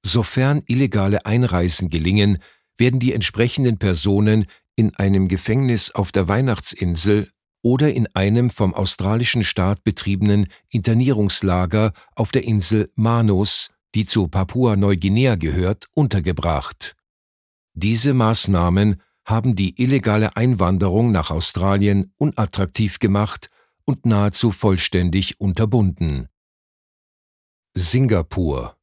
Sofern illegale Einreisen gelingen, werden die entsprechenden Personen in einem Gefängnis auf der Weihnachtsinsel oder in einem vom australischen Staat betriebenen Internierungslager auf der Insel Manus, die zu Papua-Neuguinea gehört, untergebracht. Diese Maßnahmen haben die illegale Einwanderung nach Australien unattraktiv gemacht und nahezu vollständig unterbunden. Singapur.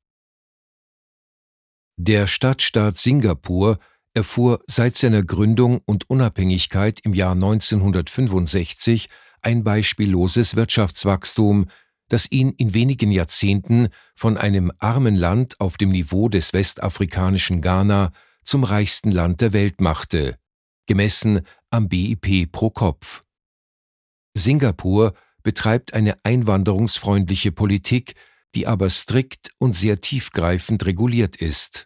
Der Stadtstaat Singapur erfuhr seit seiner Gründung und Unabhängigkeit im Jahr 1965 ein beispielloses Wirtschaftswachstum, das ihn in wenigen Jahrzehnten von einem armen Land auf dem Niveau des westafrikanischen Ghana zum reichsten Land der Welt machte, gemessen am BIP pro Kopf. Singapur betreibt eine einwanderungsfreundliche Politik, die aber strikt und sehr tiefgreifend reguliert ist.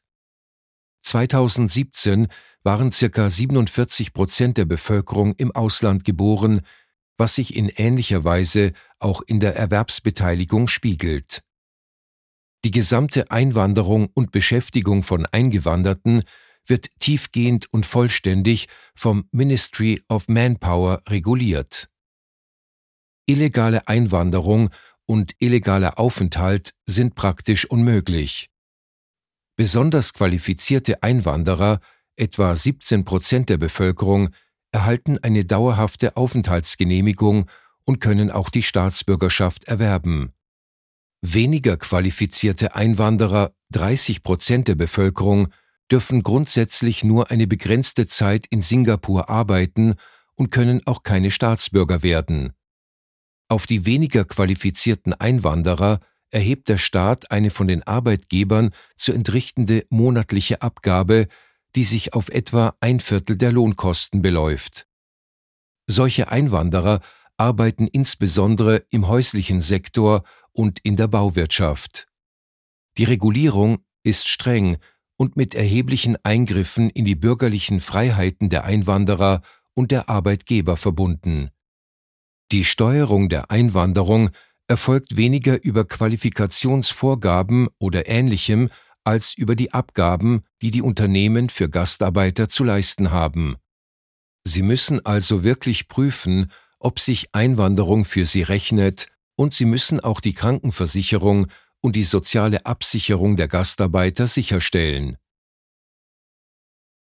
2017 waren ca. 47% der Bevölkerung im Ausland geboren, was sich in ähnlicher Weise auch in der Erwerbsbeteiligung spiegelt. Die gesamte Einwanderung und Beschäftigung von Eingewanderten wird tiefgehend und vollständig vom Ministry of Manpower reguliert. Illegale Einwanderung und illegaler Aufenthalt sind praktisch unmöglich. Besonders qualifizierte Einwanderer, etwa 17% der Bevölkerung, erhalten eine dauerhafte Aufenthaltsgenehmigung und können auch die Staatsbürgerschaft erwerben. Weniger qualifizierte Einwanderer, 30% der Bevölkerung, dürfen grundsätzlich nur eine begrenzte Zeit in Singapur arbeiten und können auch keine Staatsbürger werden. Auf die weniger qualifizierten Einwanderer erhebt der Staat eine von den Arbeitgebern zu entrichtende monatliche Abgabe, die sich auf etwa 1/4 der Lohnkosten beläuft. Solche Einwanderer arbeiten insbesondere im häuslichen Sektor und in der Bauwirtschaft. Die Regulierung ist streng und mit erheblichen Eingriffen in die bürgerlichen Freiheiten der Einwanderer und der Arbeitgeber verbunden. Die Steuerung der Einwanderung erfolgt weniger über Qualifikationsvorgaben oder Ähnlichem als über die Abgaben, die die Unternehmen für Gastarbeiter zu leisten haben. Sie müssen also wirklich prüfen, ob sich Einwanderung für sie rechnet, und sie müssen auch die Krankenversicherung und die soziale Absicherung der Gastarbeiter sicherstellen.